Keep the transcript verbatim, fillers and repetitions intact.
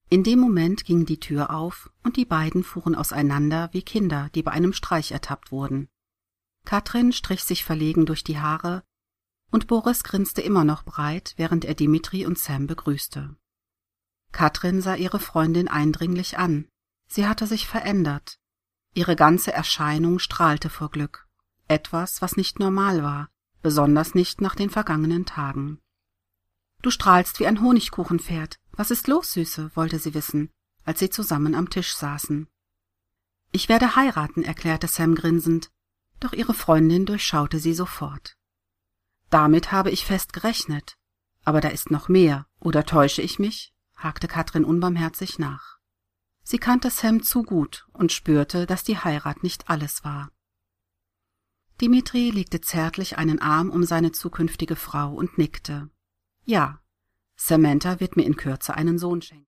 In dem Moment ging die Tür auf und die beiden fuhren auseinander wie Kinder, die bei einem Streich ertappt wurden. Katrin strich sich verlegen durch die Haare und Boris grinste immer noch breit, während er Dimitri und Sam begrüßte. Katrin sah ihre Freundin eindringlich an. Sie hatte sich verändert. Ihre ganze Erscheinung strahlte vor Glück. Etwas, was nicht normal war, besonders nicht nach den vergangenen Tagen. »Du strahlst wie ein Honigkuchenpferd. Was ist los, Süße?« wollte sie wissen, als sie zusammen am Tisch saßen. »Ich werde heiraten«, erklärte Sam grinsend, doch ihre Freundin durchschaute sie sofort. »Damit habe ich fest gerechnet. Aber da ist noch mehr, oder täusche ich mich?« hakte Katrin unbarmherzig nach. Sie kannte Sam zu gut und spürte, dass die Heirat nicht alles war. Dimitri legte zärtlich einen Arm um seine zukünftige Frau und nickte. »Ja, Samantha wird mir in Kürze einen Sohn schenken.«